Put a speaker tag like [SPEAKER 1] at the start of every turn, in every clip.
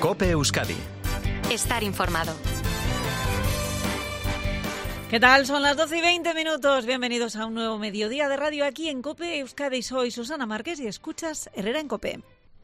[SPEAKER 1] COPE Euskadi.
[SPEAKER 2] Estar informado.
[SPEAKER 3] ¿Qué tal? Son las 12:20. Bienvenidos a un nuevo mediodía de radio aquí en COPE Euskadi. Soy Susana Márquez y escuchas Herrera en COPE.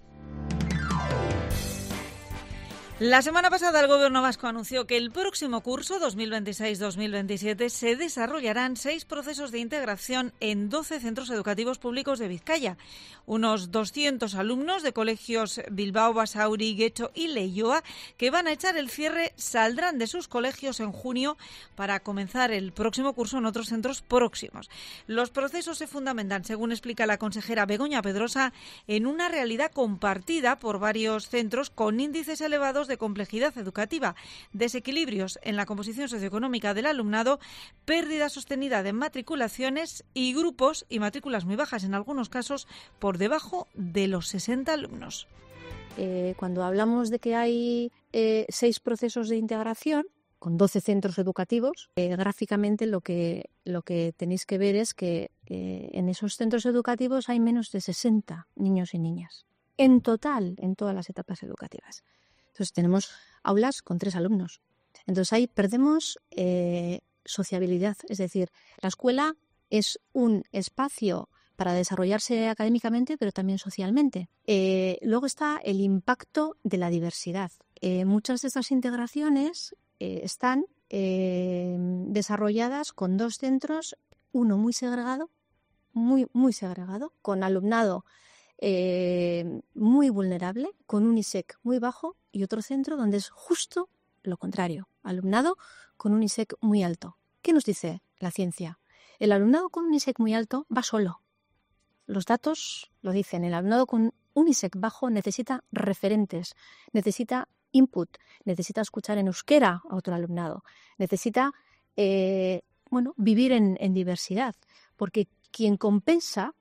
[SPEAKER 3] La semana pasada el Gobierno vasco anunció que el próximo curso 2026-2027 se desarrollarán 6 procesos de integración en 12 centros educativos públicos de Vizcaya. Unos 200 alumnos de colegios Bilbao, Basauri, Getxo y Leioa que van a echar el cierre saldrán de sus colegios en junio para comenzar el próximo curso en otros centros próximos. Los procesos se fundamentan, según explica la consejera Begoña Pedrosa, en una realidad compartida por varios centros con índices elevados de complejidad educativa, desequilibrios en la composición socioeconómica del alumnado, pérdida sostenida de matriculaciones y grupos y matrículas muy bajas, en algunos casos por debajo de los 60 alumnos.
[SPEAKER 4] Cuando hablamos de que hay 6 procesos de integración con 12 centros educativos, gráficamente lo que tenéis que ver es que en esos centros educativos hay menos de 60 niños y niñas, en total, en todas las etapas educativas. Entonces tenemos aulas con 3 alumnos. Entonces ahí perdemos sociabilidad, es decir, la escuela es un espacio para desarrollarse académicamente, pero también socialmente. Luego está el impacto de la diversidad. Muchas de estas integraciones están desarrolladas con 2 centros, uno muy segregado, muy segregado, con alumnado muy vulnerable, con un ISEC muy bajo, y otro centro donde es justo lo contrario, alumnado con un ISEC muy alto. ¿Qué nos dice la ciencia? El alumnado con un ISEC muy alto va solo. Los datos lo dicen, el alumnado con un ISEC bajo necesita referentes, necesita input, necesita escuchar en euskera a otro alumnado, necesita vivir en diversidad, porque quien compensa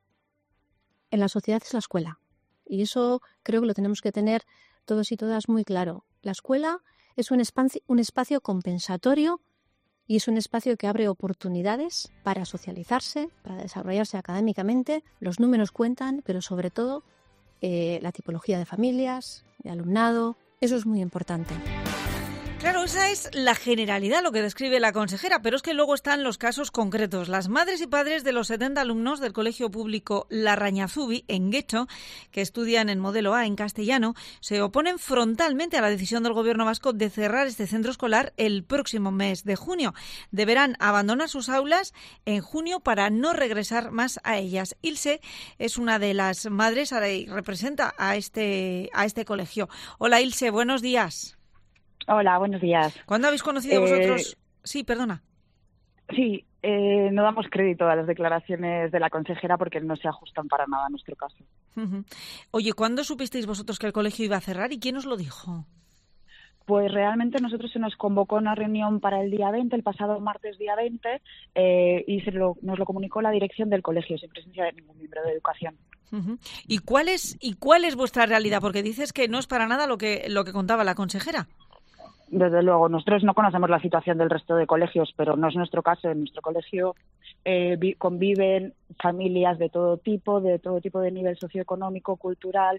[SPEAKER 4] en la sociedad es la escuela. Y eso creo que lo tenemos que tener todos y todas muy claro. La escuela es un espacio compensatorio y es un espacio que abre oportunidades para socializarse, para desarrollarse académicamente. Los números cuentan, pero sobre todo la tipología de familias, de alumnado. Eso es muy importante.
[SPEAKER 3] Claro, esa es la generalidad, lo que describe la consejera, pero es que luego están los casos concretos. Las madres y padres de los 70 alumnos del colegio público Larrañazubi, en Getxo, que estudian en modelo A en castellano, se oponen frontalmente a la decisión del Gobierno vasco de cerrar este centro escolar el próximo mes de junio. Deberán abandonar sus aulas en junio para no regresar más a ellas. Ilse es una de las madres y representa a este colegio. Hola Ilse, buenos días.
[SPEAKER 5] Hola, buenos días.
[SPEAKER 3] ¿Cuándo habéis conocido vosotros? Sí, perdona.
[SPEAKER 5] Sí, no damos crédito a las declaraciones de la consejera porque no se ajustan para nada a nuestro caso.
[SPEAKER 3] Uh-huh. Oye, ¿cuándo supisteis vosotros que el colegio iba a cerrar y quién os lo dijo?
[SPEAKER 5] Pues realmente nosotros se nos convocó una reunión para el día 20, el pasado martes día 20, y nos lo comunicó la dirección del colegio, sin presencia de ningún miembro de educación.
[SPEAKER 3] Uh-huh. ¿Y cuál es vuestra realidad? Porque dices que no es para nada lo que contaba la consejera.
[SPEAKER 5] Desde luego, nosotros no conocemos la situación del resto de colegios, pero no es nuestro caso. En nuestro colegio conviven familias de todo tipo de nivel socioeconómico, cultural.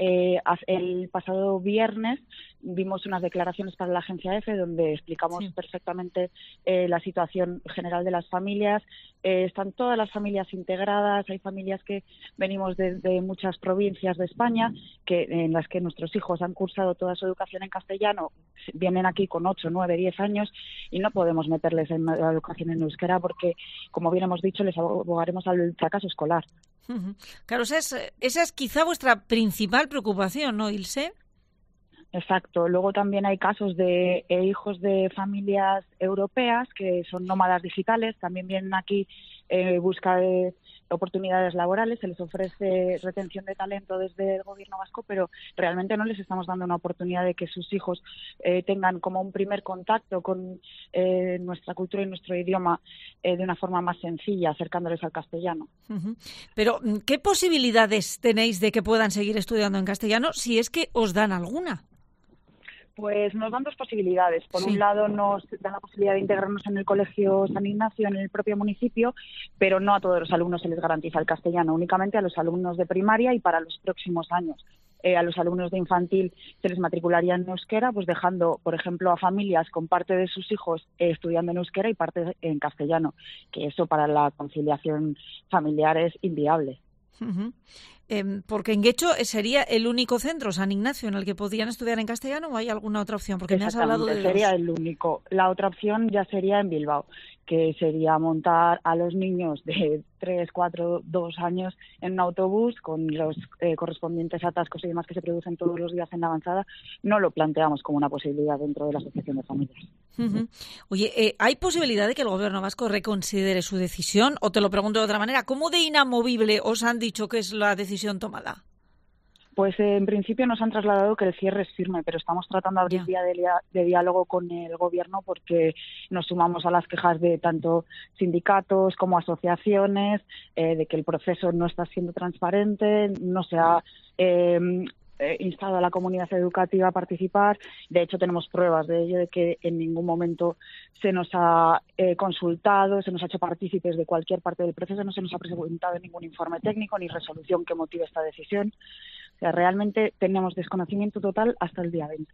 [SPEAKER 5] El pasado viernes vimos unas declaraciones para la agencia EFE donde explicamos perfectamente la situación general de las familias. Están todas las familias integradas, hay familias que venimos de muchas provincias de España, en las que nuestros hijos han cursado toda su educación en castellano, vienen aquí con 8, 9, 10 años y no podemos meterles en la educación en euskera porque, como bien hemos dicho, les abogaremos al fracaso escolar.
[SPEAKER 3] Uh-huh. Claro, esa es quizá vuestra principal preocupación, ¿no, Ilse?
[SPEAKER 5] Exacto. Luego también hay casos de hijos de familias europeas que son nómadas digitales, también vienen aquí busca de oportunidades laborales, se les ofrece retención de talento desde el Gobierno vasco, pero realmente no les estamos dando una oportunidad de que sus hijos tengan como un primer contacto con nuestra cultura y nuestro idioma de una forma más sencilla, acercándoles al castellano.
[SPEAKER 3] Uh-huh. Pero, ¿qué posibilidades tenéis de que puedan seguir estudiando en castellano si es que os dan alguna?
[SPEAKER 5] Pues nos dan 2 posibilidades. Por un lado, nos dan la posibilidad de integrarnos en el Colegio San Ignacio, en el propio municipio, pero no a todos los alumnos se les garantiza el castellano, únicamente a los alumnos de primaria y para los próximos años. a los alumnos de infantil se les matricularía en euskera, pues dejando, por ejemplo, a familias con parte de sus hijos estudiando en euskera y parte en castellano, que eso para la conciliación familiar es inviable.
[SPEAKER 3] Uh-huh. Porque en Guecho sería el único centro, San Ignacio, en el que podían estudiar en castellano, ¿o hay alguna otra opción? Porque me has hablado de
[SPEAKER 5] sería el único. La otra opción ya sería en Bilbao, que sería montar a los niños de 3, 4, 2 años en un autobús con los correspondientes atascos y demás que se producen todos los días en la avanzada. No lo planteamos como una posibilidad dentro de la Asociación de Familias.
[SPEAKER 3] Uh-huh. Oye, ¿hay posibilidad de que el Gobierno vasco reconsidere su decisión? O te lo pregunto de otra manera, ¿cómo de inamovible os han dicho que es la decisión tomada?
[SPEAKER 5] Pues en principio nos han trasladado que el cierre es firme, pero estamos tratando de abrir vía de diálogo con el Gobierno porque nos sumamos a las quejas de tanto sindicatos como asociaciones, de que el proceso no está siendo transparente, no se ha instado a la comunidad educativa a participar. De hecho, tenemos pruebas de ello, de que en ningún momento se nos ha consultado, se nos ha hecho partícipes de cualquier parte del proceso, no se nos ha presentado ningún informe técnico ni resolución que motive esta decisión. O sea, realmente tenemos desconocimiento total hasta el día 20.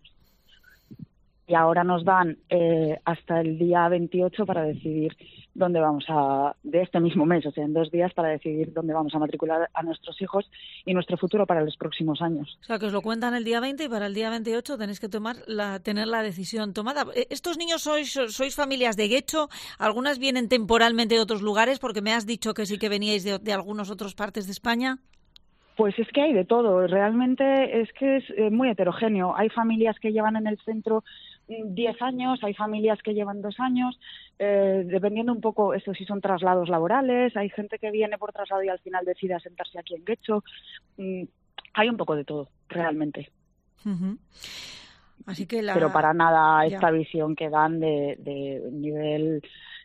[SPEAKER 5] Y ahora nos dan hasta el día 28 para decidir dónde vamos de este mismo mes, o sea, en 2 días, para decidir dónde vamos a matricular a nuestros hijos y nuestro futuro para los próximos años.
[SPEAKER 3] O sea, que os lo cuentan el día 20 y para el día 28 tenéis que tener la decisión tomada. ¿Estos niños sois familias de Guecho? ¿Algunas vienen temporalmente de otros lugares? Porque me has dicho que sí que veníais de algunas otras partes de España.
[SPEAKER 5] Pues es que hay de todo. Realmente es que es muy heterogéneo. Hay familias que llevan en el centro 10 años, hay familias que llevan 2 años, dependiendo un poco eso, si son traslados laborales, hay gente que viene por traslado y al final decide asentarse aquí en Guecho. Hay un poco de todo, realmente.
[SPEAKER 3] Uh-huh. Así que
[SPEAKER 5] pero para nada esta visión que dan de nivel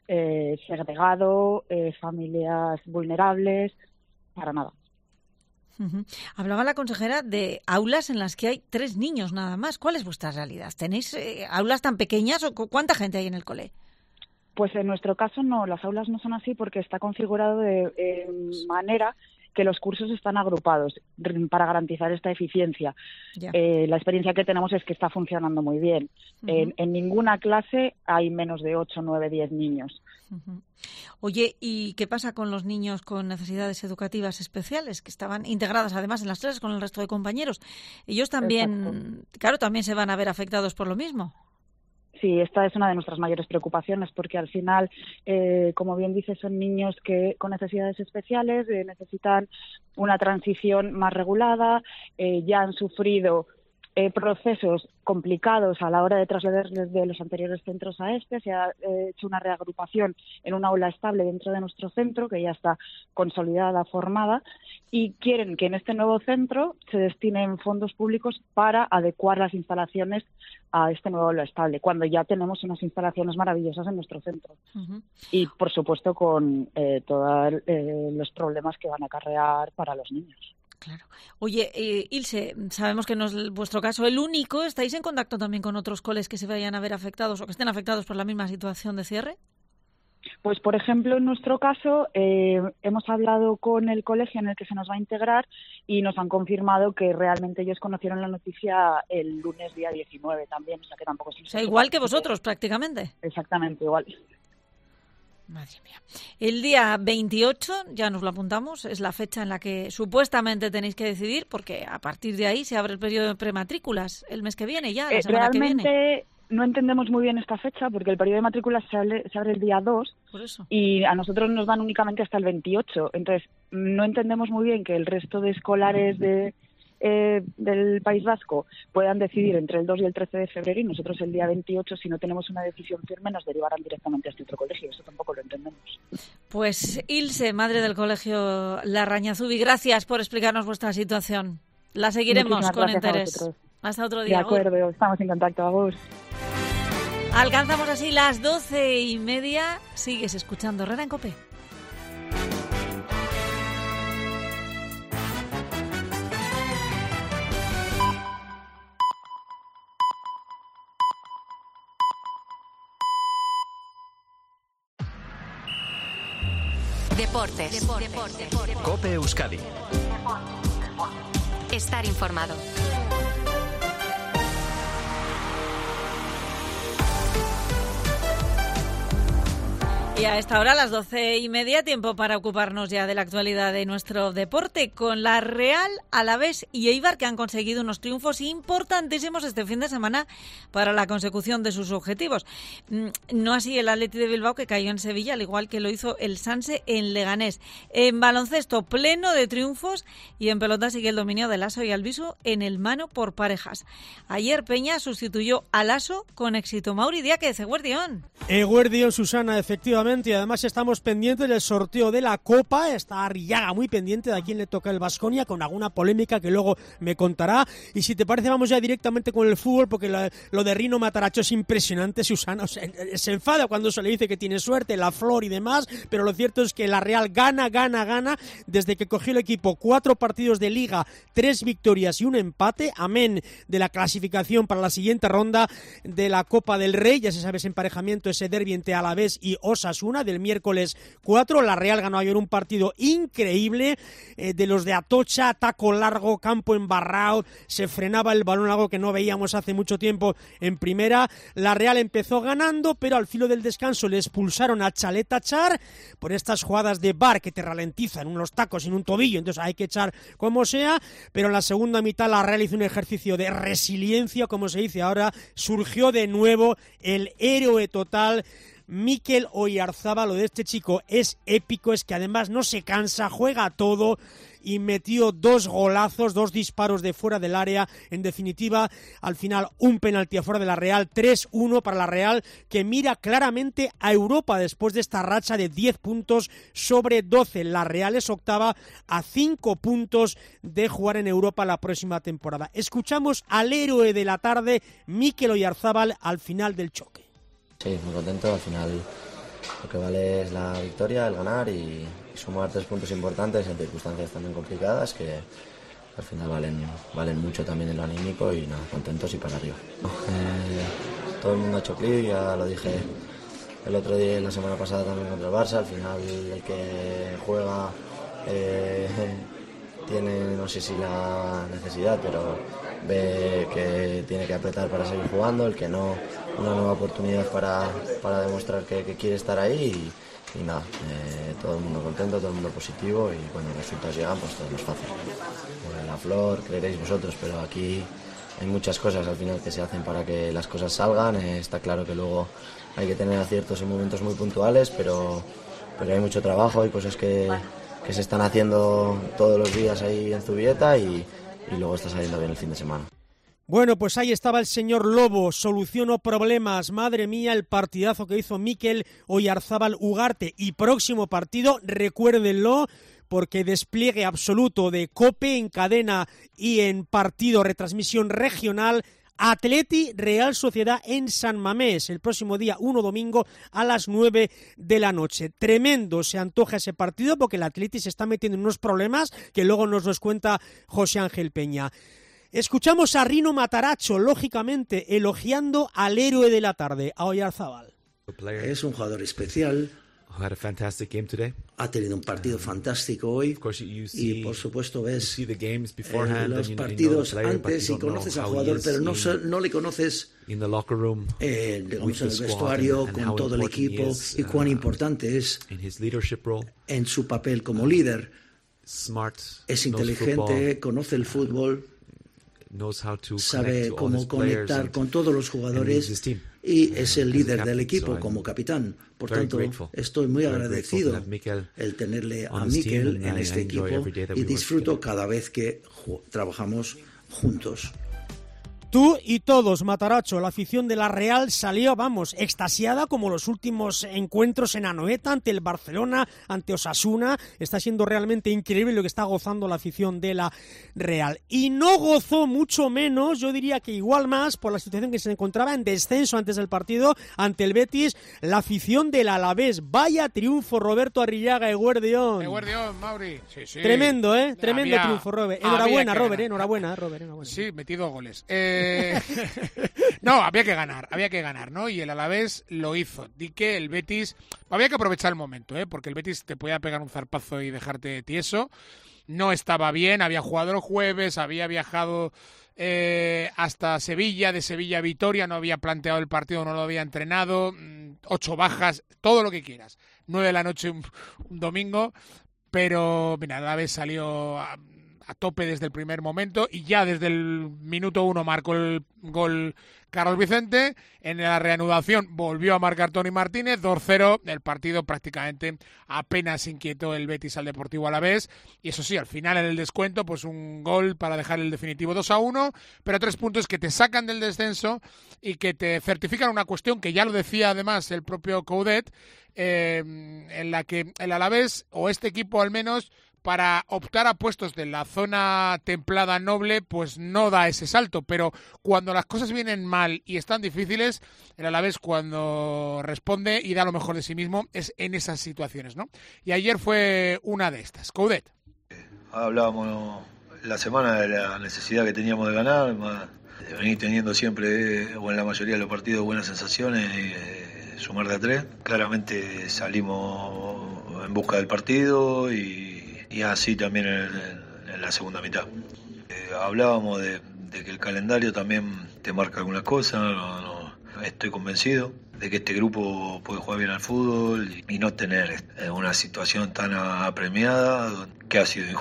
[SPEAKER 5] segregado, familias vulnerables, para nada.
[SPEAKER 3] Uh-huh. Hablaba la consejera de aulas en las que hay 3 niños nada más. ¿Cuál es vuestra realidad? ¿Tenéis aulas tan pequeñas o cuánta gente hay en el cole?
[SPEAKER 5] Pues en nuestro caso no, las aulas no son así porque está configurado de manera que los cursos están agrupados para garantizar esta eficiencia. La experiencia que tenemos es que está funcionando muy bien. Uh-huh. En ninguna clase hay menos de 8, 9, 10 niños.
[SPEAKER 3] Uh-huh. Oye, ¿y qué pasa con los niños con necesidades educativas especiales, que estaban integradas además en las clases con el resto de compañeros? Ellos también, claro, también se van a ver afectados por lo mismo.
[SPEAKER 5] Sí, esta es una de nuestras mayores preocupaciones porque al final, como bien dices, son niños que con necesidades especiales necesitan una transición más regulada, ya han sufrido procesos complicados a la hora de trasladarles de los anteriores centros a se ha hecho una reagrupación en un aula estable dentro de nuestro centro que ya está consolidada, formada, y quieren que en este nuevo centro se destinen fondos públicos para adecuar las instalaciones a este nuevo aula estable, cuando ya tenemos unas instalaciones maravillosas en nuestro centro. Uh-huh. Y, por supuesto, con todos los problemas que van a acarrear para los niños.
[SPEAKER 3] Claro. Oye, Ilse, sabemos que no es vuestro caso el único. ¿Estáis en contacto también con otros coles que se vayan a ver afectados o que estén afectados por la misma situación de cierre?
[SPEAKER 5] Pues, por ejemplo, en nuestro caso, hemos hablado con el colegio en el que se nos va a integrar y nos han confirmado que realmente ellos conocieron la noticia el lunes día 19 también, o sea que tampoco es...
[SPEAKER 3] O sea, igual que vosotros, prácticamente.
[SPEAKER 5] Exactamente, igual.
[SPEAKER 3] Madre mía. El día 28, ya nos lo apuntamos, es la fecha en la que supuestamente tenéis que decidir, porque a partir de ahí se abre el periodo de prematrículas el mes que viene ya, la semana que viene.
[SPEAKER 5] Realmente no entendemos muy bien esta fecha, porque el periodo de matrículas se abre el día 2
[SPEAKER 3] Por eso.
[SPEAKER 5] Y a nosotros nos dan únicamente hasta el 28. Entonces, no entendemos muy bien que el resto de escolares del País Vasco puedan decidir entre el 2 y el 13 de febrero y nosotros el día 28, si no tenemos una decisión firme, nos derivarán directamente a este otro colegio. Eso tampoco lo entendemos.
[SPEAKER 3] Pues Ilse, madre del colegio Larrañazubi, gracias por explicarnos vuestra situación. La seguiremos con interés. Hasta otro día.
[SPEAKER 5] De acuerdo, estamos en contacto. Agur.
[SPEAKER 3] Alcanzamos así las 12:30. Sigues escuchando Herrera en COPE.
[SPEAKER 2] Deportes.
[SPEAKER 1] COPE Euskadi.
[SPEAKER 2] Estar informado.
[SPEAKER 3] Y a esta hora, a las 12:30, tiempo para ocuparnos ya de la actualidad de nuestro deporte, con la Real, Alavés y Eibar, que han conseguido unos triunfos importantísimos este fin de semana para la consecución de sus objetivos. No así el Athletic de Bilbao, que cayó en Sevilla, al igual que lo hizo el Sanse en Leganés. En baloncesto, pleno de triunfos, y en pelota sigue el dominio de Lasso y Albisu en el mano por parejas. Ayer Peña sustituyó a Lasso con éxito. Mauri Díaz, Eguerdión.
[SPEAKER 1] Eguerdión, Susana, efectivamente. Y además estamos pendientes del sorteo de la Copa. Está Arriaga muy pendiente de a quién le toca el Baskonia, con alguna polémica que luego me contará. Y si te parece, vamos ya directamente con el fútbol, porque lo de Rino Mataracho es impresionante, Susana. O sea, se enfada cuando se le dice que tiene suerte, la flor y demás, pero lo cierto es que la Real gana desde que cogió el equipo. 4 partidos de Liga, 3 victorias y un empate, amén de la clasificación para la siguiente ronda de la Copa del Rey. Ya se sabe ese emparejamiento, ese derbi entre Alavés y Osasuna del miércoles 4. La Real ganó ayer un partido increíble, de los de Atocha, taco largo, campo embarrado, se frenaba el balón, algo que no veíamos hace mucho tiempo en primera. La Real empezó ganando, pero al filo del descanso le expulsaron a Chalet Achar por estas jugadas de VAR que te ralentizan unos tacos en un tobillo, entonces hay que echar como sea, pero en la segunda mitad la Real hizo un ejercicio de resiliencia, como se dice ahora, surgió de nuevo el héroe total, Mikel Oyarzábal. Lo de este chico es épico, es que además no se cansa, juega todo y metió 2 golazos, 2 disparos de fuera del área. En definitiva, al final un penalti afuera de la Real, 3-1 para la Real, que mira claramente a Europa después de esta racha de 10 puntos sobre 12. La Real es octava a 5 puntos de jugar en Europa la próxima temporada. Escuchamos al héroe de la tarde, Mikel Oyarzábal, al final del choque.
[SPEAKER 6] Sí, muy contento. Al final lo que vale es la victoria, el ganar y sumar 3 puntos importantes en circunstancias también complicadas que al final valen mucho también en lo anímico y nada, contentos y para arriba. Todo el mundo ha hecho clic, ya lo dije el otro día, la semana pasada también contra el Barça. Al final el que juega tiene, no sé si la necesidad, pero ve que tiene que apretar para seguir jugando, el que no, una nueva oportunidad para demostrar que quiere estar ahí y nada, todo el mundo contento, todo el mundo positivo y cuando los resultados llegan pues todo es más fácil. La flor, creeréis vosotros, pero aquí hay muchas cosas al final que se hacen para que las cosas salgan. Está claro que luego hay que tener aciertos en momentos muy puntuales, pero hay mucho trabajo, hay cosas que se están haciendo todos los días ahí en Zubieta y luego está saliendo bien el fin de semana.
[SPEAKER 1] Bueno, pues ahí estaba el señor Lobo, solucionó problemas, madre mía, el partidazo que hizo Mikel Oyarzábal Ugarte. Y próximo partido, recuérdenlo, porque despliegue absoluto de COPE en cadena y en partido, retransmisión regional, Atleti Real Sociedad en San Mamés, el próximo día 1 domingo a las 9 de la noche. Tremendo se antoja ese partido porque el Atleti se está metiendo en unos problemas que luego nos los cuenta José Ángel Peña. Escuchamos a Rino Mataracho, lógicamente, elogiando al héroe de la tarde, a Oyarzábal.
[SPEAKER 7] Es un jugador especial. Ha tenido un partido fantástico hoy y por supuesto ves los partidos antes y conoces al jugador, pero no le conoces digamos, en el vestuario con todo el equipo y cuán importante es en su papel como líder. Es inteligente, conoce el fútbol, sabe cómo conectar con todos los jugadores y es el líder del equipo como capitán. Por tanto, estoy muy agradecido el tenerle a Mikel en este equipo y disfruto cada vez que trabajamos juntos.
[SPEAKER 1] Tú y todos, Mataracho, la afición de la Real salió, vamos, extasiada como los últimos encuentros en Anoeta, ante el Barcelona, ante Osasuna. Está siendo realmente increíble lo que está gozando la afición de la Real. Y no gozó mucho menos, yo diría que igual más, por la situación que se encontraba en descenso antes del partido, ante el Betis, la afición del Alavés. Vaya triunfo, Roberto Arrillaga, Eguerdión.
[SPEAKER 8] Eguerdión, Mauri. Sí.
[SPEAKER 1] Tremendo, Tremendo triunfo, Robert. Enhorabuena, Robert, enhorabuena.
[SPEAKER 8] Sí, metido goles. No, había que ganar, ¿no? Y el Alavés lo hizo. Di que el Betis, había que aprovechar el momento, porque el Betis te podía pegar un zarpazo y dejarte tieso. no estaba bien, había jugado el jueves, había viajado hasta Sevilla, de Sevilla a Vitoria, no había planteado el partido, no lo había entrenado, 8 bajas, todo lo que quieras, 9 de la noche un domingo, pero mira, la vez salió a tope desde el primer momento y ya desde el minuto 1 marcó el gol Carlos Vicente. En la reanudación volvió a marcar Toni Martínez, 2-0. El partido prácticamente apenas inquietó el Betis al Deportivo Alavés. Y eso sí, al final en el descuento, pues un gol para dejar el definitivo 2-1, pero 3 puntos que te sacan del descenso y que te certifican una cuestión que ya lo decía además el propio Coudet, en la que el Alavés, o este equipo al menos, para optar a puestos de la zona templada noble, pues no da ese salto, pero cuando las cosas vienen mal y están difíciles, el Alavés cuando responde y da lo mejor de sí mismo es en esas situaciones, ¿no? Y ayer fue una de estas. Coudet.
[SPEAKER 9] Hablábamos la semana de la necesidad que teníamos de ganar, de venir teniendo siempre, o en la mayoría de los partidos, buenas sensaciones y sumar de a 3. Claramente salimos en busca del partido y así también en la segunda mitad. Hablábamos de que el calendario también te marca algunas cosas, no, estoy convencido de que este grupo puede jugar bien al fútbol y no tener una situación tan apremiada, que ha sido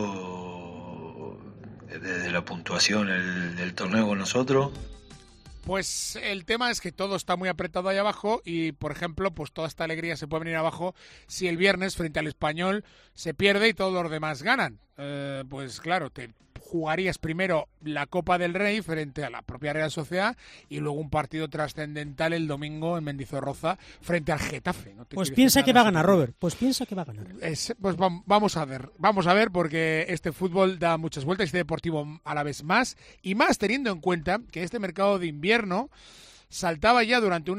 [SPEAKER 9] injusto desde la puntuación del torneo con nosotros.
[SPEAKER 8] Pues el tema es que todo está muy apretado ahí abajo y, por ejemplo, pues toda esta alegría se puede venir abajo si el viernes frente al Español se pierde y todos los demás ganan. Pues claro, te jugarías primero la Copa del Rey frente a la propia Real Sociedad y luego un partido trascendental el domingo en Mendizorroza frente al Getafe. No
[SPEAKER 1] pues piensa que va a ganar, Robert. Pues piensa que va a ganar.
[SPEAKER 8] Pues vamos a ver porque este fútbol da muchas vueltas y este Deportivo a la vez más y más teniendo en cuenta que este mercado de invierno saltaba ya durante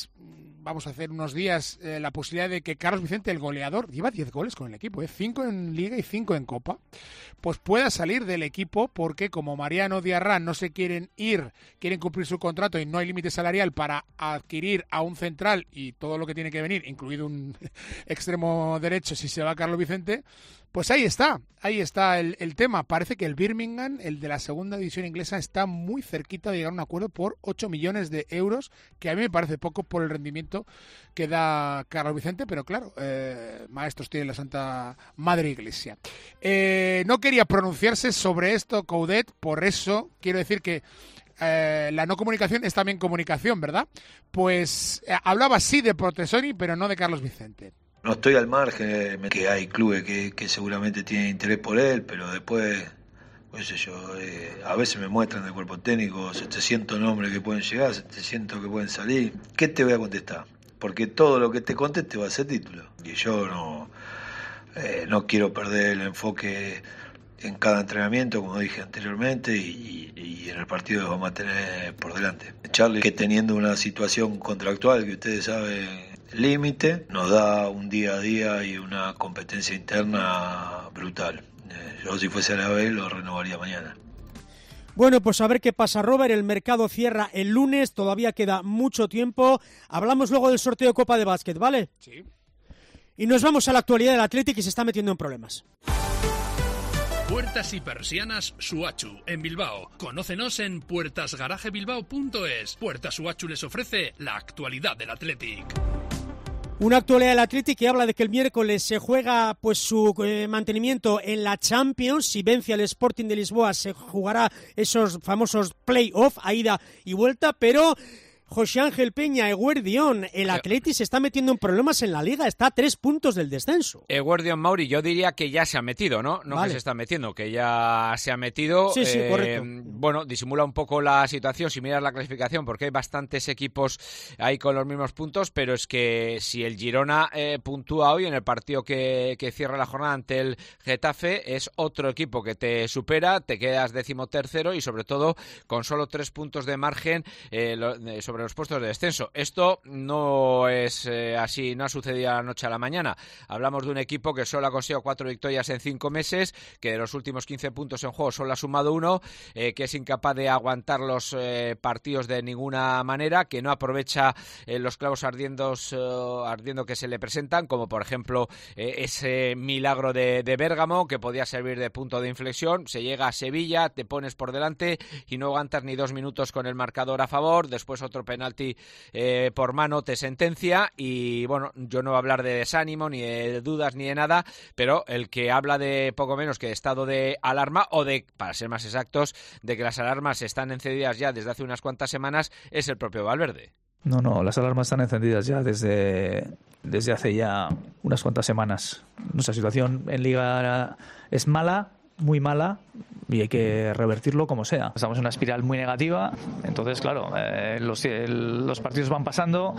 [SPEAKER 8] unos días la posibilidad de que Carlos Vicente, el goleador, lleva 10 goles con el equipo, 5 en Liga y 5 en Copa, pues pueda salir del equipo porque como Mariano Diarra no se quieren cumplir su contrato y no hay límite salarial para adquirir a un central y todo lo que tiene que venir, incluido un extremo derecho si se va Carlos Vicente, pues ahí está el tema. Parece que el Birmingham, el de la segunda división inglesa, está muy cerquita de llegar a un acuerdo por 8 millones de euros, que a mí me parece poco por el rendimiento que da Carlos Vicente, pero claro, maestros tiene la Santa Madre Iglesia. No quería pronunciarse sobre esto, Coudet, por eso quiero decir que la no comunicación es también comunicación, ¿verdad? Pues hablaba sí de Protesoni, pero no de Carlos Vicente.
[SPEAKER 9] No estoy al margen, que hay clubes que seguramente tienen interés por él, pero después, qué sé yo, a veces me muestran del cuerpo técnico 700 nombres que pueden llegar, 700 que pueden salir. ¿Qué te voy a contestar? Porque todo lo que te conteste va a ser título. Y yo no quiero perder el enfoque en cada entrenamiento, como dije anteriormente, y en el partido que vamos a tener por delante. Charlie, que teniendo una situación contractual que ustedes saben, límite, nos da un día a día y una competencia interna brutal. Yo si fuese a la vez lo renovaría mañana.
[SPEAKER 1] Bueno, pues a ver qué pasa, Robert. El mercado cierra el lunes, todavía queda mucho tiempo. Hablamos luego del sorteo de Copa de Básquet, ¿vale?
[SPEAKER 8] Sí.
[SPEAKER 1] Y nos vamos a la actualidad del Athletic, que se está metiendo en problemas.
[SPEAKER 10] Puertas y persianas Suachu, en Bilbao. Conócenos en puertasgarajebilbao.es. Puertas Suachu les ofrece la actualidad del Athletic.
[SPEAKER 1] Una actualidad del Athletic que habla de que el miércoles se juega pues su mantenimiento en la Champions. Si vence al Sporting de Lisboa se jugará esos famosos play-off a ida y vuelta, pero José Ángel Peña, Eguerdión, el Athletic se está metiendo en problemas en la Liga, está a 3 puntos del descenso.
[SPEAKER 11] Eguerdión, Mauri, yo diría que ya se ha metido, ¿no? No vale. Que se está metiendo, que ya se ha metido.
[SPEAKER 1] Sí, correcto.
[SPEAKER 11] Bueno, disimula un poco la situación si miras la clasificación, porque hay bastantes equipos ahí con los mismos puntos, pero es que si el Girona puntúa hoy en el partido que cierra la jornada ante el Getafe, es otro equipo que te supera, te quedas 13º y sobre todo con solo 3 puntos de margen sobre sobre los puestos de descenso. Esto no es así, no ha sucedido de la noche a la mañana. Hablamos de un equipo que solo ha conseguido 4 victorias en 5 meses, que de los últimos 15 puntos en juego solo ha sumado 1, que es incapaz de aguantar los partidos de ninguna manera, que no aprovecha los clavos ardiendo que se le presentan, como por ejemplo ese milagro de Bérgamo, que podía servir de punto de inflexión. Se llega a Sevilla, te pones por delante y no aguantas ni 2 minutos con el marcador a favor, después otro penalti por mano te sentencia y bueno, yo no voy a hablar de desánimo, ni de dudas, ni de nada, pero el que habla de poco menos que de estado de alarma, o de, para ser más exactos, de que las alarmas están encendidas ya desde hace unas cuantas semanas, es el propio Valverde.
[SPEAKER 12] No, las alarmas están encendidas ya desde hace ya unas cuantas semanas. Nuestra situación en Liga es mala, muy mala, y hay que revertirlo como sea. Estamos en una espiral muy negativa, entonces claro, los partidos van pasando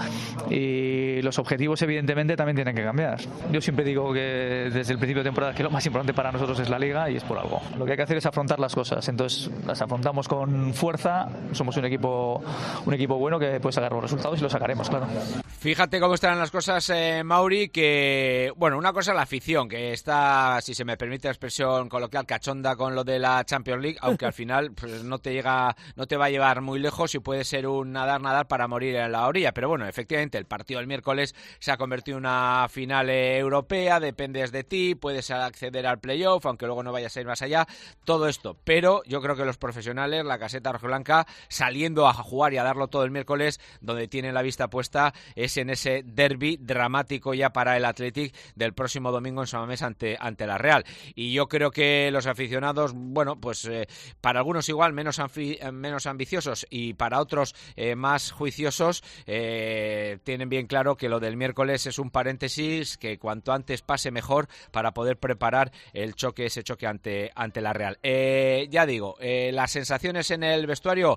[SPEAKER 12] y los objetivos evidentemente también tienen que cambiar. Yo siempre digo que desde el principio de temporada que lo más importante para nosotros es la Liga, y es por algo. Lo que hay que hacer es afrontar las cosas, entonces las afrontamos con fuerza. Somos un equipo bueno que puede sacar los resultados y lo sacaremos, claro.
[SPEAKER 11] Fíjate cómo están las cosas, Mauri, que bueno, una cosa es la afición, que está, si se me permite la expresión coloquial, cachonda con lo de la Champions League, aunque al final pues, no te va a llevar muy lejos y puede ser un nadar para morir en la orilla. Pero bueno, efectivamente el partido del miércoles se ha convertido en una final europea, dependes de ti, puedes acceder al playoff, aunque luego no vayas a ir más allá, todo esto. Pero yo creo que los profesionales, la caseta rojiblanca, saliendo a jugar y a darlo todo el miércoles, donde tienen la vista puesta es en ese derbi dramático ya para el Athletic del próximo domingo en San Mamés ante la Real. Y yo creo que los aficionados, bueno, pues para algunos igual menos ambiciosos y para otros más juiciosos, tienen bien claro que lo del miércoles es un paréntesis, que cuanto antes pase mejor para poder preparar ese choque ante la Real. Ya digo, las sensaciones en el vestuario,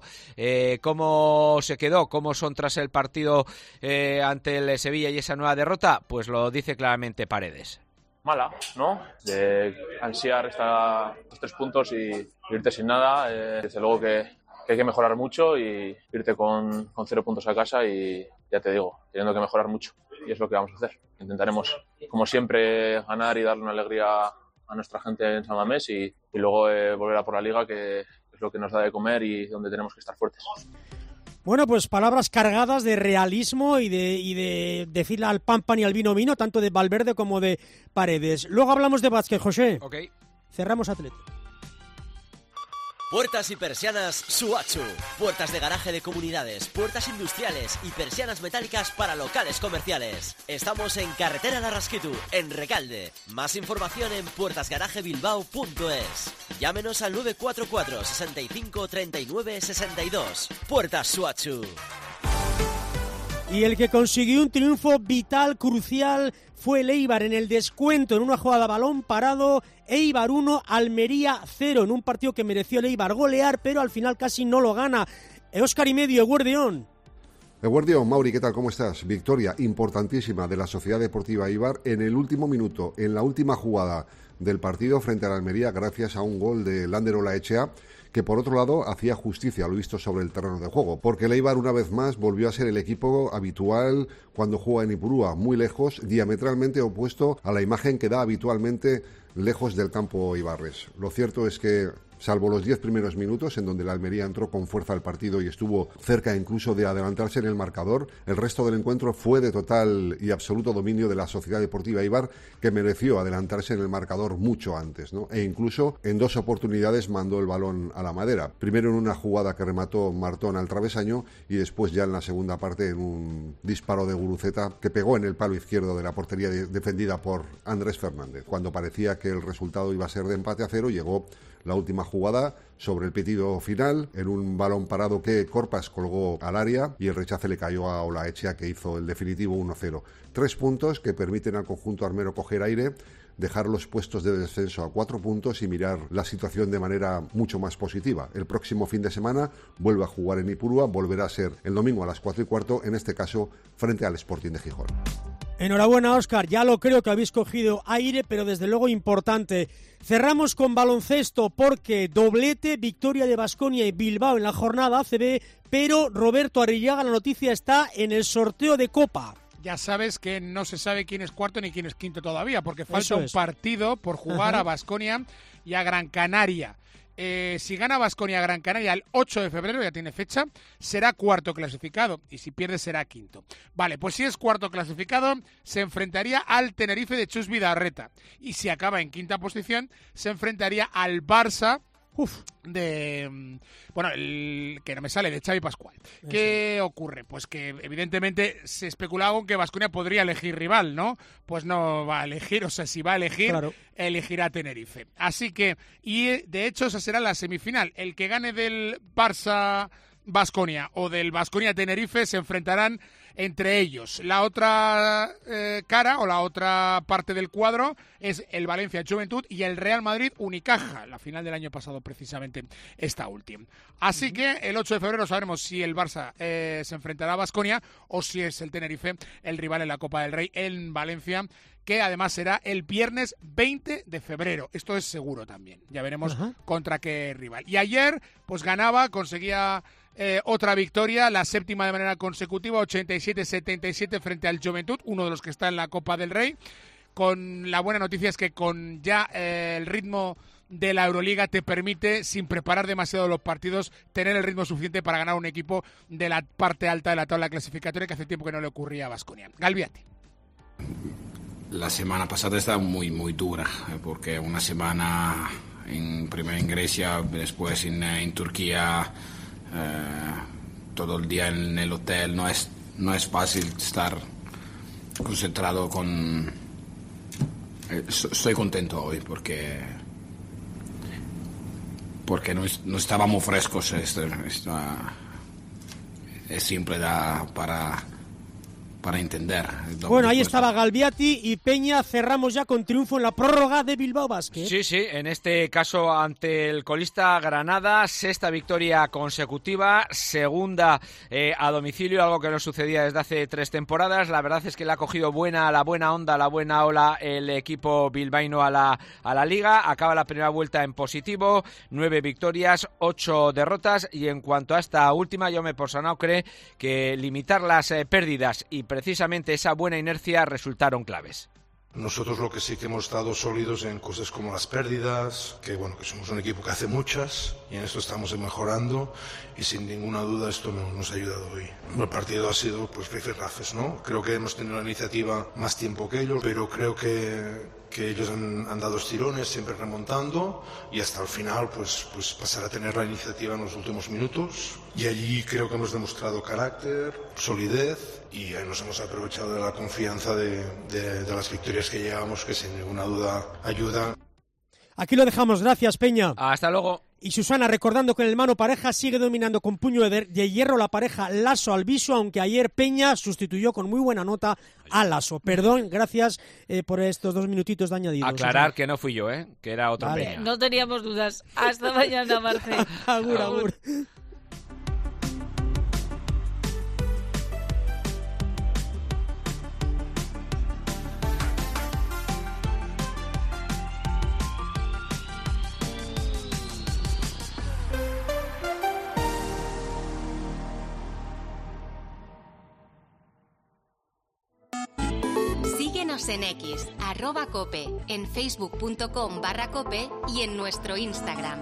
[SPEAKER 11] ¿cómo se quedó? ¿Cómo son tras el partido ante el Sevilla y esa nueva derrota? Pues lo dice claramente Paredes.
[SPEAKER 13] Mala, ¿no? De ansiar estos 3 puntos y irte sin nada. Desde luego que hay que mejorar mucho y irte con 0 puntos a casa y ya te digo, teniendo que mejorar mucho. Y es lo que vamos a hacer. Intentaremos, como siempre, ganar y darle una alegría a nuestra gente en San Mamés y luego volver a por la Liga, que es lo que nos da de comer y donde tenemos que estar fuertes.
[SPEAKER 1] Bueno, pues palabras cargadas de realismo y de decirle al pan pan y al vino vino, tanto de Valverde como de Paredes. Luego hablamos de básquet, José.
[SPEAKER 11] Ok.
[SPEAKER 1] Cerramos Athletic.
[SPEAKER 14] Puertas y persianas Suachu. Puertas de garaje de comunidades, puertas industriales y persianas metálicas para locales comerciales. Estamos en Carretera Larrasquitu, en Recalde. Más información en puertasgarajebilbao.es. Llámenos al 944 65 39 62. Puertas Suachu.
[SPEAKER 1] Y el que consiguió un triunfo vital, crucial, fue el Eibar en el descuento, en una jugada balón parado. Eibar 1, Almería 0, en un partido que mereció el Eibar golear, pero al final casi no lo gana. Óscar y medio, Eguerdión.
[SPEAKER 15] Eguerdión, Mauri, ¿qué tal? ¿Cómo estás? Victoria importantísima de la Sociedad Deportiva Eibar en el último minuto, en la última jugada del partido frente a la Almería, gracias a un gol de Lander Olaechea, que por otro lado hacía justicia a lo visto sobre el terreno de juego, porque el Eibar una vez más volvió a ser el equipo habitual cuando juega en Ipurúa, muy lejos, diametralmente opuesto a la imagen que da habitualmente lejos del campo eibarres. Lo cierto es que, salvo los 10 primeros minutos, en donde la Almería entró con fuerza al partido y estuvo cerca incluso de adelantarse en el marcador, el resto del encuentro fue de total y absoluto dominio de la Sociedad Deportiva Eibar, que mereció adelantarse en el marcador mucho antes, ¿no? E incluso en 2 oportunidades mandó el balón a la madera. Primero en una jugada que remató Martón al travesaño y después ya en la segunda parte en un disparo de Guruceta que pegó en el palo izquierdo de la portería defendida por Andrés Fernández. Cuando parecía que el resultado iba a ser de empate a 0, llegó la última jugada sobre el pitido final, en un balón parado que Corpas colgó al área y el rechace le cayó a Olaechea, que hizo el definitivo 1-0. 3 puntos que permiten al conjunto armero coger aire dejar los puestos de descenso a 4 puntos y mirar la situación de manera mucho más positiva. El próximo fin de semana vuelve a jugar en Ipurúa, volverá a ser el domingo a las 4:15, en este caso frente al Sporting de Gijón.
[SPEAKER 1] Enhorabuena, Óscar, ya lo creo que habéis cogido aire, pero desde luego importante. Cerramos con baloncesto porque doblete, victoria de Baskonia y Bilbao en la jornada ACB, pero Roberto Arrillaga, la noticia está en el sorteo de Copa.
[SPEAKER 8] Ya sabes que no se sabe quién es cuarto ni quién es quinto todavía, porque falta un partido por jugar a Baskonia y a Gran Canaria. Si gana Baskonia a Gran Canaria el 8 de febrero, ya tiene fecha, será cuarto clasificado, y si pierde será quinto. Vale, pues si es cuarto clasificado, se enfrentaría al Tenerife de Chus Vidarreta, y si acaba en quinta posición, se enfrentaría al Barça de que no me sale, de Xavi Pascual. ¿Qué ocurre? Pues que evidentemente se especulaba con que Baskonia podría elegir rival, ¿no? Pues no va a elegir, o sea, si va a elegir, elegirá Tenerife. Así que, y de hecho esa será la semifinal. El que gane del Barça Baskonia o del Baskonia Tenerife se enfrentarán entre ellos. La otra cara o la otra parte del cuadro es el Valencia Juventud y el Real Madrid Unicaja, la final del año pasado precisamente esta última. Así que el 8 de febrero sabremos si el Barça se enfrentará a Baskonia o si es el Tenerife el rival en la Copa del Rey en Valencia, que además será el viernes 20 de febrero. Esto es seguro también. Ya veremos contra qué rival. Y ayer pues ganaba, conseguía otra victoria, la séptima de manera consecutiva, 87-77 frente al Juventud, uno de los que está en la Copa del Rey. Con la buena noticia es que con ya el ritmo de la Euroliga te permite, sin preparar demasiado los partidos, tener el ritmo suficiente para ganar un equipo de la parte alta de la tabla clasificatoria, que hace tiempo que no le ocurría a Baskonia. Galbiati.
[SPEAKER 16] La semana pasada estaba muy dura, porque una semana primero en Grecia, después en Turquía, todo el día en el hotel. No es fácil estar concentrado con... Estoy contento hoy porque no estábamos frescos. Es simple para entender.
[SPEAKER 1] Bueno, ahí estaba Galbiati y Peña. Cerramos ya con triunfo en la prórroga de Bilbao Basket.
[SPEAKER 11] Sí, en este caso ante el colista Granada, sexta victoria consecutiva, segunda a domicilio, algo que no sucedía desde hace 3 temporadas. La verdad es que le ha cogido la buena onda, la buena ola el equipo bilbaíno a la liga. Acaba la primera vuelta en positivo, 9 victorias, 8 derrotas, y en cuanto a esta última, Jaume Ponsarnau cree que limitar las pérdidas y precisamente esa buena inercia resultaron claves.
[SPEAKER 17] Nosotros lo que sí que hemos estado sólidos en cosas como las pérdidas, que somos un equipo que hace muchas y en esto estamos mejorando, y sin ninguna duda esto nos ha ayudado hoy. El partido ha sido rifirrafes, ¿no? Creo que hemos tenido la iniciativa más tiempo que ellos, pero creo que ellos han dado estirones, siempre remontando, y hasta el final pues pasar a tener la iniciativa en los últimos minutos, y allí creo que hemos demostrado carácter, solidez, y nos hemos aprovechado de la confianza de las victorias que llevamos, que sin ninguna duda ayudan.
[SPEAKER 1] Aquí lo dejamos, gracias Peña.
[SPEAKER 11] Hasta luego.
[SPEAKER 1] Y Susana, recordando que en el mano pareja sigue dominando con puño de hierro la pareja Lasso-Albisu, aunque ayer Peña sustituyó con muy buena nota a Lasso. Perdón, gracias por estos 2 minutitos de añadido.
[SPEAKER 11] Aclarar que no fui yo, que era otra Peña.
[SPEAKER 3] No teníamos dudas. Hasta mañana, Marce.
[SPEAKER 1] Agur.
[SPEAKER 2] Síguenos en X, @cope, en facebook.com/cope y en nuestro Instagram.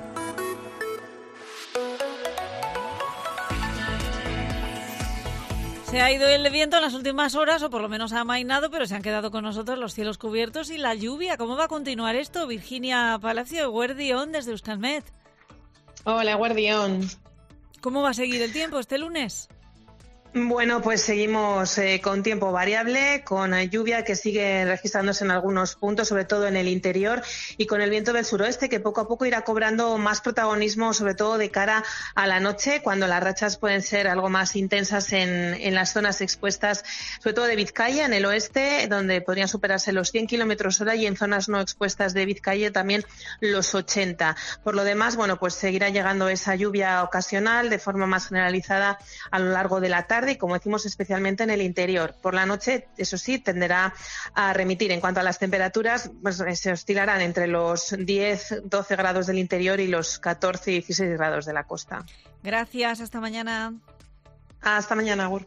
[SPEAKER 3] Se ha ido el viento en las últimas horas, o por lo menos ha amainado, pero se han quedado con nosotros los cielos cubiertos y la lluvia. ¿Cómo va a continuar esto? Virginia Palacio, Guardión, desde Euskalmet.
[SPEAKER 18] Hola, Guardión.
[SPEAKER 3] ¿Cómo va a seguir el tiempo este lunes?
[SPEAKER 18] Bueno, pues seguimos con tiempo variable, con lluvia que sigue registrándose en algunos puntos, sobre todo en el interior, y con el viento del suroeste que poco a poco irá cobrando más protagonismo, sobre todo de cara a la noche, cuando las rachas pueden ser algo más intensas en las zonas expuestas, sobre todo de Vizcaya, en el oeste, donde podrían superarse los 100 kilómetros hora, y en zonas no expuestas de Vizcaya también los 80. Por lo demás, bueno, pues seguirá llegando esa lluvia ocasional de forma más generalizada a lo largo de la tarde, y como decimos, especialmente en el interior. Por la noche, eso sí, tenderá a remitir. En cuanto a las temperaturas, pues se oscilarán entre los 10-12 grados del interior y los 14-16 grados de la costa.
[SPEAKER 3] Gracias, hasta mañana.
[SPEAKER 18] Hasta mañana, Agur.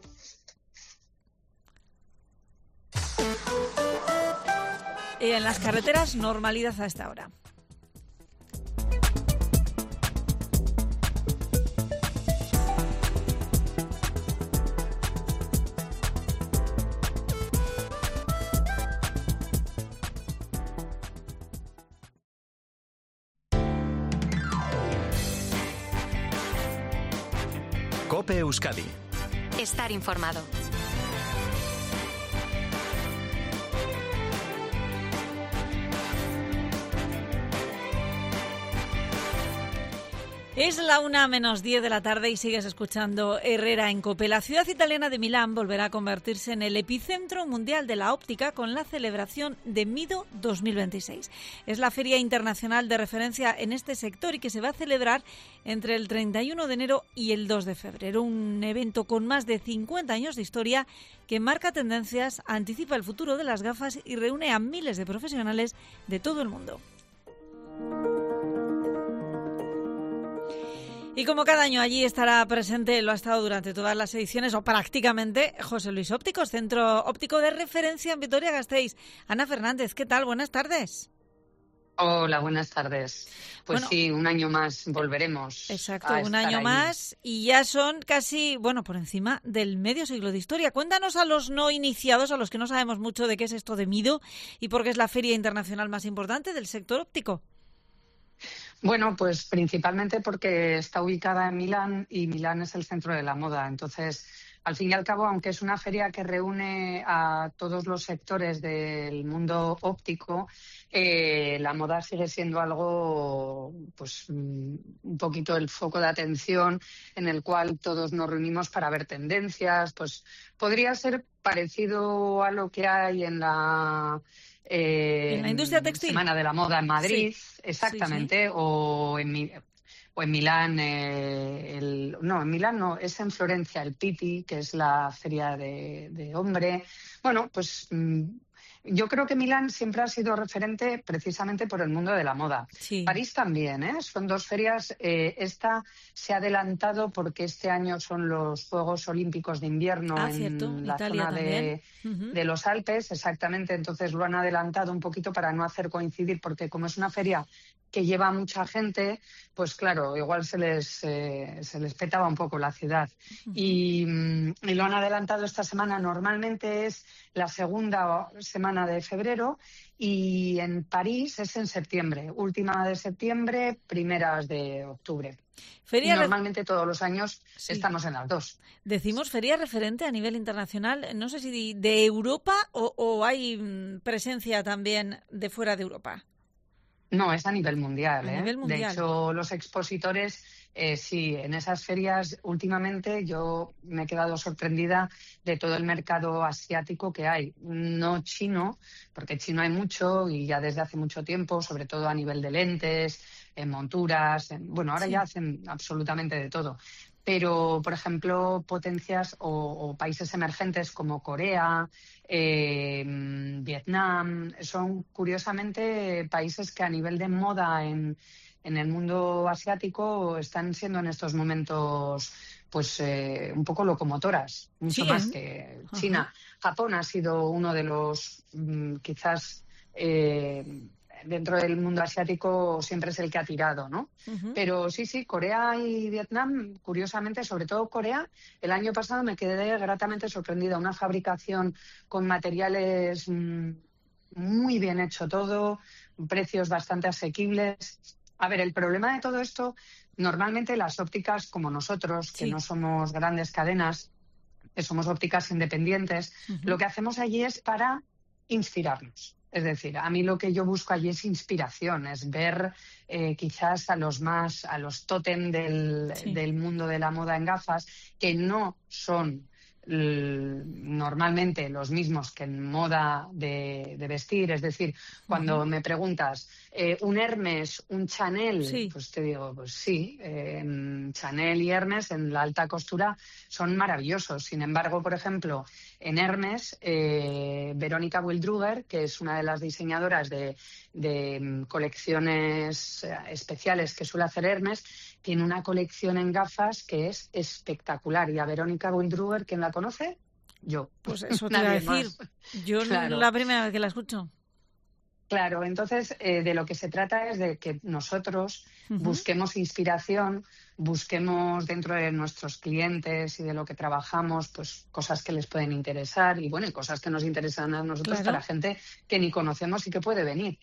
[SPEAKER 3] Y en las carreteras, normalidad a esta hora.
[SPEAKER 19] COPE Euskadi.
[SPEAKER 2] Estar informado.
[SPEAKER 3] Es la 1:10 de la tarde y sigues escuchando Herrera en COPE. La ciudad italiana de Milán volverá a convertirse en el epicentro mundial de la óptica con la celebración de Mido 2026. Es la feria internacional de referencia en este sector y que se va a celebrar entre el 31 de enero y el 2 de febrero. Un evento con más de 50 años de historia que marca tendencias, anticipa el futuro de las gafas y reúne a miles de profesionales de todo el mundo. Y como cada año allí estará presente, lo ha estado durante todas las ediciones, o prácticamente, José Luis Ópticos, centro óptico de referencia en Vitoria-Gasteiz. Ana Fernández, ¿qué tal? Buenas tardes.
[SPEAKER 20] Hola, buenas tardes. Pues bueno, sí, un año más volveremos.
[SPEAKER 3] Exacto, un año más y ya son casi, por encima del medio siglo de historia. Cuéntanos a los no iniciados, a los que no sabemos mucho de qué es esto de Mido y por qué es la feria internacional más importante del sector óptico.
[SPEAKER 20] Bueno, pues principalmente porque está ubicada en Milán y Milán es el centro de la moda. Entonces, al fin y al cabo, aunque es una feria que reúne a todos los sectores del mundo óptico, la moda sigue siendo algo, pues, un poquito el foco de atención en el cual todos nos reunimos para ver tendencias. Pues podría ser parecido a lo que hay en la
[SPEAKER 3] industria textil.
[SPEAKER 20] Semana de la Moda en Madrid,
[SPEAKER 3] sí.
[SPEAKER 20] Exactamente, sí. O en Milán, en Milán no, es en Florencia el Pitti, que es la feria de hombre. Bueno, pues yo creo que Milán siempre ha sido referente precisamente por el mundo de la moda.
[SPEAKER 3] Sí.
[SPEAKER 20] París también, son dos ferias. Esta se ha adelantado porque este año son los Juegos Olímpicos de Invierno en la
[SPEAKER 3] Italia
[SPEAKER 20] zona de los Alpes, exactamente. Entonces lo han adelantado un poquito para no hacer coincidir, porque como es una feria que lleva mucha gente, pues claro, igual se les petaba un poco la ciudad. Y lo han adelantado esta semana. Normalmente es la segunda semana de febrero y en París es en septiembre, última de septiembre, primeras de octubre. Normalmente todos los años estamos en las dos.
[SPEAKER 3] Decimos feria referente a nivel internacional, no sé si de Europa o hay presencia también de fuera de Europa.
[SPEAKER 20] No, es a nivel mundial.
[SPEAKER 3] A nivel mundial.
[SPEAKER 20] De hecho, los expositores, sí, en esas ferias últimamente yo me he quedado sorprendida de todo el mercado asiático que hay. No chino, porque chino hay mucho y ya desde hace mucho tiempo, sobre todo a nivel de lentes, en monturas. Ahora ya hacen absolutamente de todo. Pero, por ejemplo, potencias o países emergentes como Corea, Vietnam, son curiosamente países que a nivel de moda en el mundo asiático están siendo en estos momentos pues un poco locomotoras, mucho más que China. Japón ha sido uno de los quizás dentro del mundo asiático siempre es el que ha tirado, ¿no? Pero sí, Corea y Vietnam, curiosamente, sobre todo Corea, el año pasado me quedé gratamente sorprendida. Una fabricación con materiales muy bien hecho todo, precios bastante asequibles. A ver, el problema de todo esto, normalmente las ópticas como nosotros, que no somos grandes cadenas, somos ópticas independientes, lo que hacemos allí es para inspirarnos. Es decir, a mí lo que yo busco allí es inspiración, es ver quizás a los tótem del mundo de la moda en gafas, que no son normalmente los mismos que en moda de vestir. Es decir, cuando me preguntas un Hermes, un Chanel, pues te digo, pues sí, Chanel y Hermes en la alta costura son maravillosos. Sin embargo, por ejemplo, en Hermes, Verónica Wildruber, que es una de las diseñadoras de colecciones especiales que suele hacer Hermes, tiene una colección en gafas que es espectacular. Y a Verónica Wildruber, ¿quién la conoce? Yo.
[SPEAKER 3] Pues eso te iba a decir. Yo
[SPEAKER 20] claro.
[SPEAKER 3] La primera vez que la escucho.
[SPEAKER 20] Claro, entonces de lo que se trata es de que nosotros busquemos inspiración, busquemos dentro de nuestros clientes y de lo que trabajamos, pues cosas que les pueden interesar y bueno, y cosas que nos interesan a nosotros para gente que ni conocemos y que puede venir.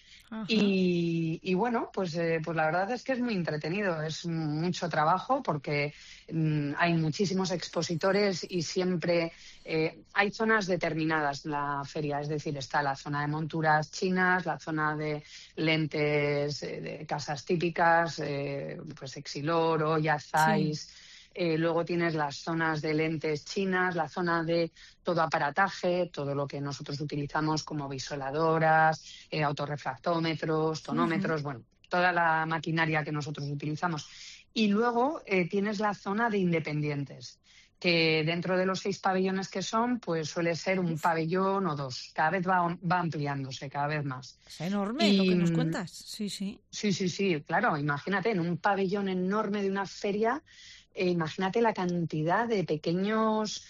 [SPEAKER 20] Y bueno, pues la verdad es que es muy entretenido, es mucho trabajo porque hay muchísimos expositores y siempre hay zonas determinadas en la feria, es decir, está la zona de monturas chinas, la zona de lentes de casas típicas, pues Exilor, Oya, Zeiss. Luego tienes las zonas de lentes chinas, la zona de todo aparataje, todo lo que nosotros utilizamos como visoladoras, autorrefractómetros, tonómetros, bueno, toda la maquinaria que nosotros utilizamos. Y luego tienes la zona de independientes, que dentro de los 6 pabellones que son, pues suele ser un pabellón o 2. Cada vez va ampliándose, cada vez más.
[SPEAKER 3] Es enorme lo que nos cuentas. Sí.
[SPEAKER 20] Sí, claro. Imagínate, en un pabellón enorme de una feria, imagínate la cantidad de pequeños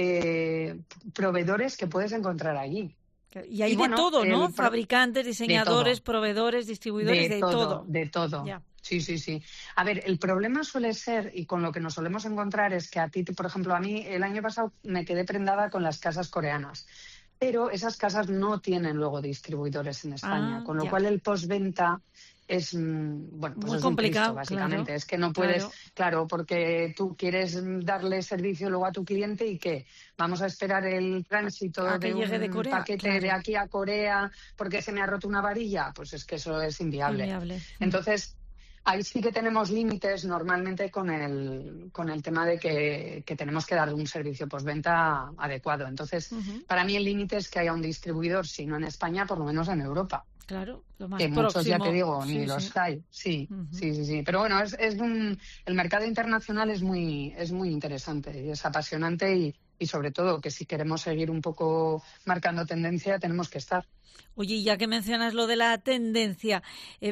[SPEAKER 20] proveedores que puedes encontrar allí.
[SPEAKER 3] Y hay de todo, ¿no? Fabricantes, diseñadores, proveedores, distribuidores, de todo.
[SPEAKER 20] De todo. Ya. Sí. A ver, el problema suele ser, y con lo que nos solemos encontrar, es que a ti, por ejemplo, a mí el año pasado me quedé prendada con las casas coreanas, pero esas casas no tienen luego distribuidores en España, con lo cual el postventa es, bueno, pues
[SPEAKER 3] muy
[SPEAKER 20] es
[SPEAKER 3] complicado,
[SPEAKER 20] un Cristo, básicamente.
[SPEAKER 3] Claro,
[SPEAKER 20] es que no puedes, claro, porque tú quieres darle servicio luego a tu cliente y ¿qué? Vamos a esperar el tránsito de un paquete de aquí a Corea porque se me ha roto una varilla, pues es que eso es inviable. Entonces, ahí sí que tenemos límites normalmente con el tema de que tenemos que dar un servicio postventa adecuado. Entonces, para mí el límite es que haya un distribuidor, si no en España, por lo menos en Europa.
[SPEAKER 3] Claro, lo más
[SPEAKER 20] que
[SPEAKER 3] próximo.
[SPEAKER 20] Muchos, ya te digo, ni los hay. Sí. Pero bueno, el mercado internacional es muy interesante y es apasionante y sobre todo que si queremos seguir un poco marcando tendencia, tenemos que estar.
[SPEAKER 3] Oye, y ya que mencionas lo de la tendencia,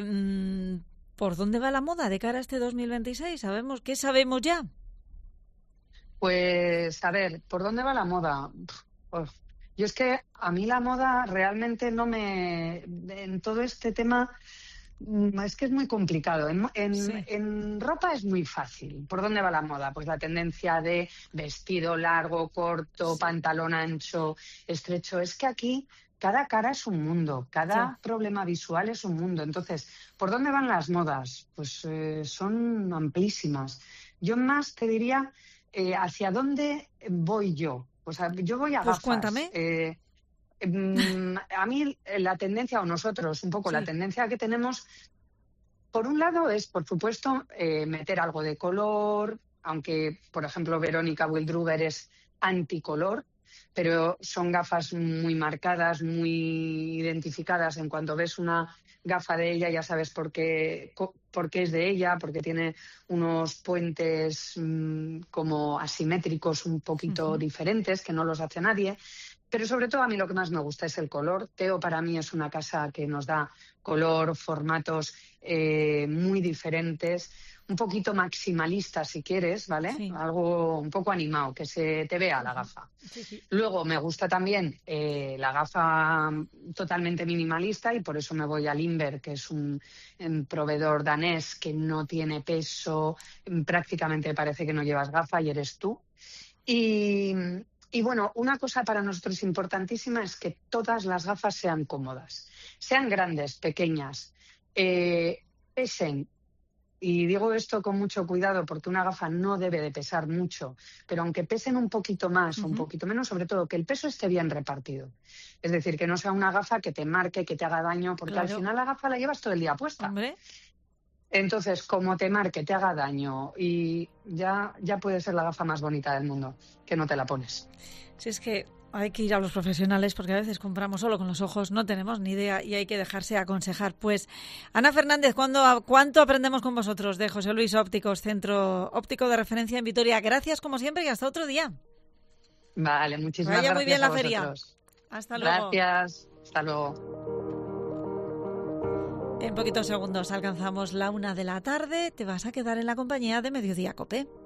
[SPEAKER 3] ¿por dónde va la moda de cara a este 2026? ¿Qué sabemos ya?
[SPEAKER 20] Pues, a ver, ¿por dónde va la moda? Yo es que a mí la moda realmente en todo este tema, es que es muy complicado. En ropa es muy fácil. ¿Por dónde va la moda? Pues la tendencia de vestido largo, corto, pantalón ancho, estrecho. Es que aquí cada cara es un mundo, cada problema visual es un mundo. Entonces, ¿por dónde van las modas? Pues son amplísimas. Yo más te diría, ¿hacia dónde voy yo? O sea, yo voy a gafas.
[SPEAKER 3] Pues cuéntame.
[SPEAKER 20] A mí la tendencia, o nosotros, un poco la tendencia que tenemos, por un lado es, por supuesto, meter algo de color, aunque, por ejemplo, Verónica Wildruber es anticolor, pero son gafas muy marcadas, muy identificadas. En cuanto ves una gafa de ella ya sabes por qué es de ella, porque tiene unos puentes como asimétricos un poquito diferentes, que no los hace nadie. Pero sobre todo a mí lo que más me gusta es el color. Teo para mí es una casa que nos da color, formatos muy diferentes, un poquito maximalista si quieres, ¿vale? Sí. Algo un poco animado, que se te vea la gafa. Sí. Luego me gusta también la gafa totalmente minimalista y por eso me voy a Limber, que es un proveedor danés que no tiene peso, prácticamente parece que no llevas gafa y eres tú. Y bueno, una cosa para nosotros importantísima es que todas las gafas sean cómodas, sean grandes, pequeñas, pesen y digo esto con mucho cuidado porque una gafa no debe de pesar mucho, pero aunque pesen un poquito más o un poquito menos, sobre todo que el peso esté bien repartido. Es decir, que no sea una gafa que te marque, que te haga daño, porque al final la gafa la llevas todo el día puesta.
[SPEAKER 3] Hombre.
[SPEAKER 20] Entonces, como te marque, te haga daño y ya puede ser la gafa más bonita del mundo, que no te la pones.
[SPEAKER 3] Si es que hay que ir a los profesionales porque a veces compramos solo con los ojos, no tenemos ni idea y hay que dejarse aconsejar. Pues, Ana Fernández, ¿cuánto aprendemos con vosotros de José Luis Ópticos, centro óptico de referencia en Vitoria? Gracias como siempre y hasta otro día.
[SPEAKER 20] Vale, muchísimas gracias.
[SPEAKER 3] Vaya muy bien
[SPEAKER 20] a
[SPEAKER 3] la feria.
[SPEAKER 20] vosotros.
[SPEAKER 3] Hasta luego.
[SPEAKER 20] Gracias, hasta luego.
[SPEAKER 3] En poquitos segundos alcanzamos la 1 de la tarde. Te vas a quedar en la compañía de Mediodía COPE.